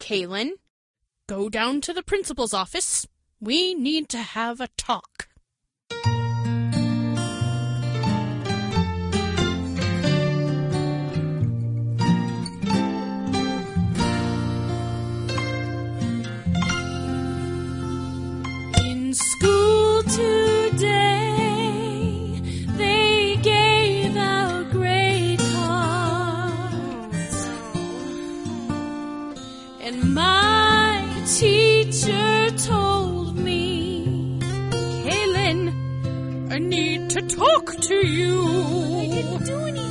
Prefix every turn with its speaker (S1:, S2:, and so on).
S1: Kaylin. Go down to the principal's office. We need to have a talk. In school today, they gave out grade cards, and my teacher told me, Kaylin, I need to talk to you.